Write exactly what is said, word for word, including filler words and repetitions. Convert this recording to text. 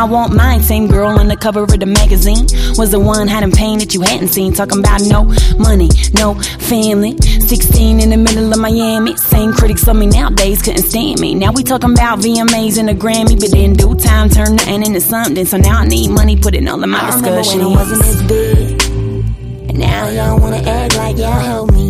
I want mine. Same girl on the cover of the magazine was the one hiding pain that you hadn't seen. Talking about no money, no family. Sixteen in the middle of Miami. Same critics of me nowadays couldn't stand me. Now we talking about V M As and a Grammy, but in due time turn nothing into something. So now I need money, put it all in my I discussion. remember when I wasn't as big, and now y'all wanna act like y'all help me.